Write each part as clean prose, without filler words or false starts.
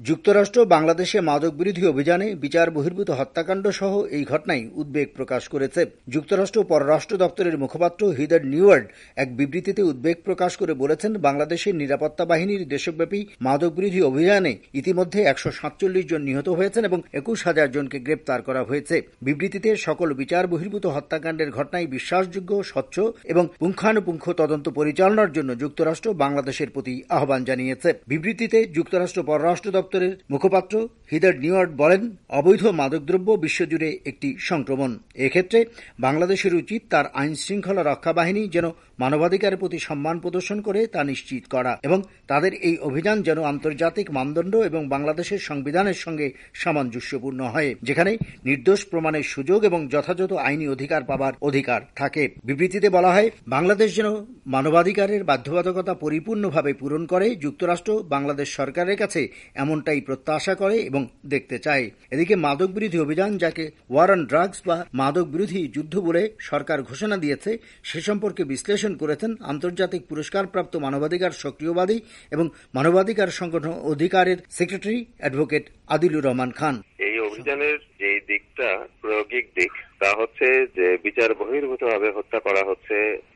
যুক্তরাষ্ট্র বাংলাদেশে মাদক বিরোধী অভিযানে বিচার বহির্ভূত হত্যাকাণ্ড সহ এই ঘটনায় উদ্বেগ প্রকাশ করেছে। যুক্তরাষ্ট্র পররাষ্ট্র দপ্তরের মুখপাত্র হিদার নিউয়ার্ড এক বিবৃতিতে উদ্বেগ প্রকাশ করে বলেছেন, বাংলাদেশের নিরাপত্তা বাহিনীর দেশব্যাপী মাদক বিরোধী অভিযানে ইতিমধ্যে 147 জন নিহত হয়েছেন এবং 21,000 জনকে গ্রেপ্তার করা হয়েছে। বিবৃতিতে সকল বিচার বহির্ভূত হত্যাকাণ্ডের ঘটনায় বিশ্বাসযোগ্য, স্বচ্ছ এবং পুঙ্খানুপুঙ্খ তদন্ত পরিচালনার জন্য যুক্তরাষ্ট্র বাংলাদেশের প্রতি আহ্বান জানিয়েছে। বিবৃতিতে যুক্তরাষ্ট্র পররাষ্ট্র দপ্তরের মুখপাত্র হিদার নিউয়ার্ড বলেন, অবৈধ মাদকদ্রব্য বিশ্বজুড়ে একটি সংক্রমণ। এক্ষেত্রে বাংলাদেশের উচিত তার আইন শৃঙ্খলা রক্ষা বাহিনী যেন মানবাধিকারের প্রতি সম্মান প্রদর্শন করে তা নিশ্চিত করা এবং তাদের এই অভিযান যেন আন্তর্জাতিক মানদণ্ড এবং বাংলাদেশের সংবিধানের সঙ্গে সামঞ্জস্যপূর্ণ হয়, যেখানে নির্দোষ প্রমাণের সুযোগ এবং যথাযথ আইনি অধিকার পাবার অধিকার থাকে। বিবৃতিতে বলা হয়, বাংলাদেশ যেন মানবাধিকারের বাধ্যবাধকতা পরিপূর্ণভাবে পূরণ করে। যুক্তরাষ্ট্র বাংলাদেশ সরকারের কাছে এমনটাই প্রত্যাশা করে এবং দেখতে চায়। এদিকে মাদক বিরোধী অভিযান, যাকে ওয়ার অন ড্রাগস বা মাদক বিরোধী যুদ্ধ বলে সরকার ঘোষণা দিয়েছে, সে সম্পর্কে বিশ্লেষণ করেছেন আন্তর্জাতিক পুরস্কারপ্রাপ্ত মানবাধিকার সক্রিয়বাদী এবং মানবাধিকার সংগঠন অধিকারের সেক্রেটারি অ্যাডভোকেট আদিলুর রহমান খান। এই অভিযানের যে দিকটা, প্রায়োগিক দিক, তা হচ্ছে যে বিচার বহির্ভূতভাবে হত্যা করা হচ্ছে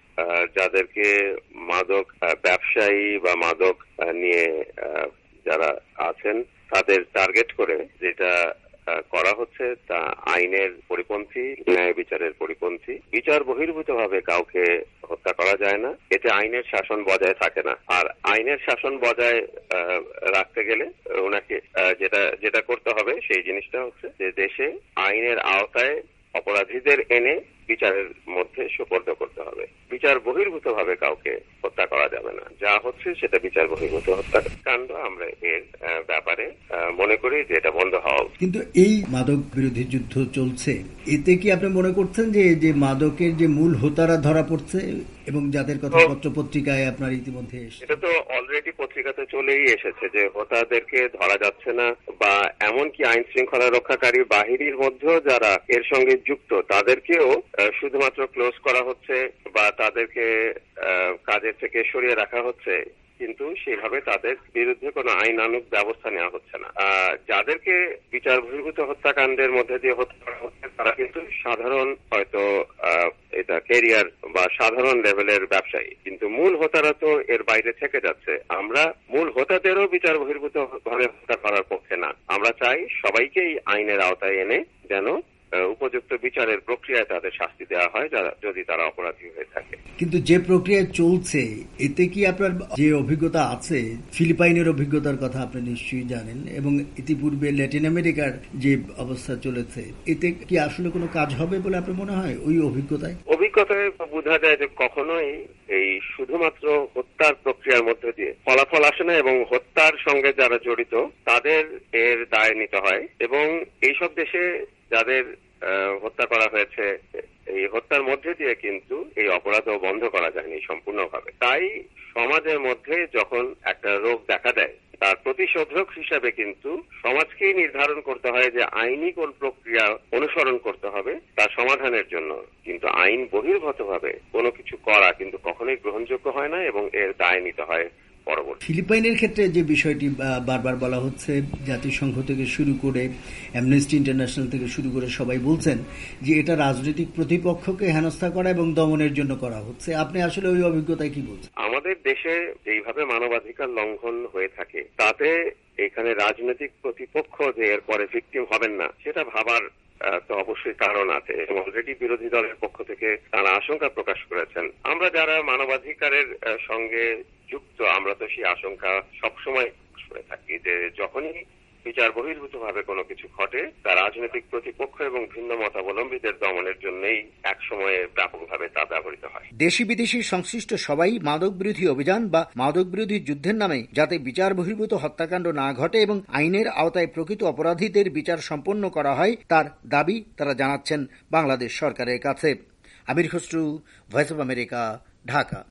যাদেরকে মাদক ব্যবসায়ী বা মাদক নিয়ে যারা আছেন তাদের টার্গেট করে যেটা করা হচ্ছে তা আইনের পরিপন্থী, ন্যায় বিচারের পরিপন্থী। বিচার বহির্ভূতভাবে কাউকে হত্যা করা যায় না, এতে আইনের শাসন বজায় থাকে না। আর আইনের শাসন বজায় রাখতে গেলে ওনাকে যেটা করতে হবে সেই জিনিসটা হচ্ছে যে দেশে আইনের আওতায় অপরাধীদের এনে বিচারের মধ্যে সুপর্দ করতে হবে। বিচার বহির্ভূতভাবে কাউকে হত্যা করা যাবে না। যা হচ্ছে সেটা বিচার বহির্ভূত হত্যাকাণ্ড। আমরা এর ব্যাপারে মনে করি যে এটা বন্ধ হওয়া। কিন্তু এই মাদক বিরোধী যুদ্ধ চলছে, এতে কি আপনি মনে করছেন যে মাদকের যে মূল হোতারা ধরা পড়ছে এবং যাদের কথা পত্র পত্রিকায় আপনার ইতিমধ্যে এটা তো অলরেডি পত্রিকাতে চলেই এসেছে যে হোতাদেরকে ধরা যাচ্ছে না, বা এমনকি আইন শৃঙ্খলা রক্ষাকারী বাহিনীর মধ্যেও যারা এর সঙ্গে যুক্ত তাদেরকেও শুধুমাত্র ক্লোজ করা হচ্ছে বা তাদেরকে কাজের থেকে সরিয়ে রাখা হচ্ছে, কিন্তু সেভাবে তাদের বিরুদ্ধে কোনো আইনানুগ ব্যবস্থা নেওয়া হচ্ছে না। যাদেরকে বিচার বহির্ভূত হত্যাকাণ্ডের মধ্যে দিয়ে হত্যা করা হচ্ছে তারা কিন্তু সাধারণ হয়তো এটা ক্যারিয়ার বা সাধারণ লেভেলের ব্যবসায়ী, কিন্তু মূল হোতারা তো এর বাইরে থেকে যাচ্ছে। আমরা মূল হোতাদেরও বিচার বহির্ভূত ভাবে হত্যা করার পক্ষে না। আমরা চাই সবাইকেই আইনের আওতায় এনে যেন উপযুক্ত বিচারের প্রক্রিয়ায় তাদের শাস্তি দেওয়া হয় যদি তারা অপরাধী হয়ে থাকে। কিন্তু যে প্রক্রিয়া চলছে, এতে কি আপনার যে অভিজ্ঞতা আছে, ফিলিপাইনের অভিজ্ঞতার কথা আপনি নিশ্চয়ই জানেন, এবং ইতিপূর্বে ল্যাটিন আমেরিকার যে অবস্থা চলেছে, এতে কি আসলে কোনো কাজ হবে বলে আপনার মনে হয়? ওই অভিজ্ঞতায় বোঝা যায় যে কখনোই এই শুধুমাত্র হত্যার প্রক্রিয়ার মধ্যে দিয়ে ফলাফল আসে না, এবং হত্যার সঙ্গে যারা জড়িত তাদের এর দায় নিতে হয়। এবং এইসব দেশে যাদের হত্যা করা হয়েছে, এই হত্যার মধ্যে দিয়ে কিন্তু এই অপরাধও বন্ধ করা যায়নি সম্পূর্ণভাবে। তাই সমাজের মধ্যে যখন একটা রোগ দেখা দেয়, তার প্রতিশোধক হিসাবে কিন্তু সমাজকেই নির্ধারণ করতে হয় যে আইনি কোন প্রক্রিয়া অনুসরণ করতে হবে তার সমাধানের জন্য। কিন্তু আইন বহির্ভূতভাবে কোনো কিছু করা কিন্তু কখনোই গ্রহণযোগ্য হয় না, এবং এর দায় নিতে হয় পরবর্তী। ফিলিপাইনের ক্ষেত্রে যে বিষয়টি বারবার বলা হচ্ছে, জাতিসংঘ থেকে শুরু করে অ্যামনেস্টি ইন্টারন্যাশনাল থেকে শুরু করে সবাই বলছেন যে এটা রাজনৈতিক প্রতিপক্ষকে হেনস্থা করা এবং দমনের জন্য করা হচ্ছে। আপনি আসলে ওই অভিজ্ঞতায় কি বলছেন? আমাদের দেশে যেইভাবে মানবাধিকার লঙ্ঘন হয়ে থাকে, তাতে এখানে রাজনৈতিক প্রতিপক্ষ যে এরপরে ভিকটিম হবেন না সেটা ভাবার তো অবশ্যই কারণ আছে। অলরেডি বিরোধী দলের পক্ষ থেকে তারা আশঙ্কা প্রকাশ করেছেন। আমরা যারা মানবাধিকারের সঙ্গে যুক্ত, আমরা তো সেই আশঙ্কা সবসময় করে থাকি যে যখনই বিচার বহির্ভূতভাবে কোনো কিছু ঘটে তা রাজনৈতিক প্রতিপক্ষ এবং ভিন্ন মতাবলম্বীদের দমনের জন্যই একসময়ে ব্যাপকভাবে তা ব্যবহৃত হয়। দেশি বিদেশি সংশ্লিষ্ট সবাই মাদক বিরোধী অভিযান বা মাদক বিরোধী যুদ্ধের নামে যাতে বিচার বহির্ভূত হত্যাকাণ্ড না ঘটে এবং আইনের আওতায় প্রকৃত অপরাধীদের বিচার সম্পন্ন করা হয়, তার দাবি তারা জানাচ্ছেন বাংলাদেশ সরকারের কাছে। Amir Khasru, voice of America, Dhaka.